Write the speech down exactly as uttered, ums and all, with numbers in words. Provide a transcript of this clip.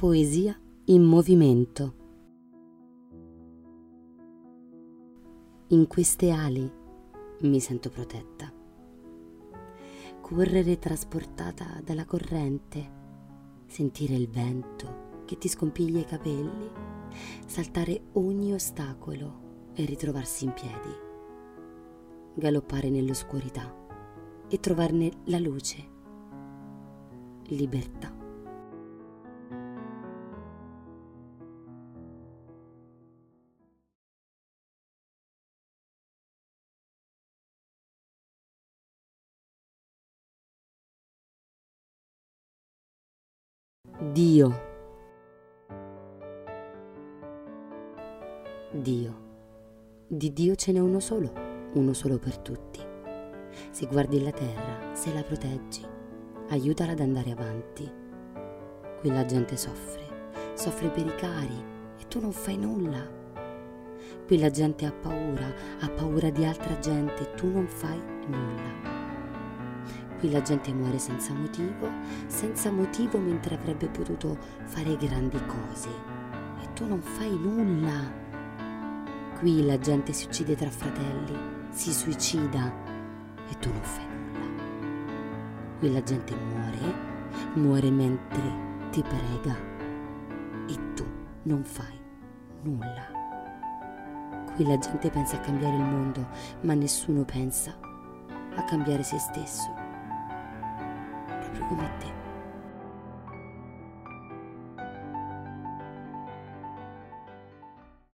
Poesia in movimento. In queste ali mi sento protetta. Correre trasportata dalla corrente, sentire il vento che ti scompiglia i capelli, saltare ogni ostacolo e ritrovarsi in piedi, galoppare nell'oscurità e trovarne la luce. Libertà. Dio. Dio. Di Dio ce n'è uno solo, uno solo per tutti. Se guardi la terra, se la proteggi, aiutala ad andare avanti. Qui la gente soffre, soffre per i cari e tu non fai nulla. Qui la gente ha paura, ha paura di altra gente e tu non fai nulla. Qui la gente muore senza motivo, senza motivo mentre avrebbe potuto fare grandi cose e tu non fai nulla. Qui la gente si uccide tra fratelli, si suicida e tu non fai nulla. Qui la gente muore, muore mentre ti prega e tu non fai nulla. Qui la gente pensa a cambiare il mondo, ma nessuno pensa a cambiare se stesso. Proprio come te.